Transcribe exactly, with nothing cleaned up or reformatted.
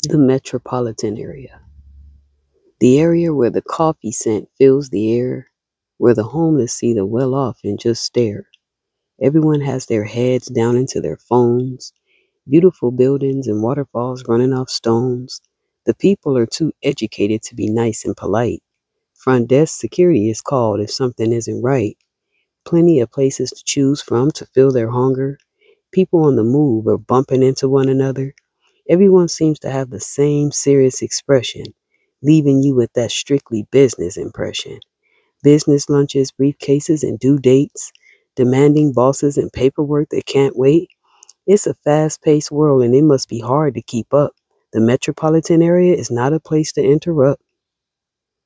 The metropolitan area. The area where the coffee scent fills the air, where the homeless see the well off and just stare. Everyone has their heads down into their phones, beautiful buildings and waterfalls running off stones. The people are too educated to be nice and polite. Front desk security is called if something isn't right. Plenty of places to choose from to fill their hunger. People on the move are bumping into one another. Everyone seems to have the same serious expression, leaving you with that strictly business impression. Business lunches, briefcases, and due dates, demanding bosses and paperwork that can't wait. It's a fast paced world and it must be hard to keep up. The metropolitan area is not a place to interrupt.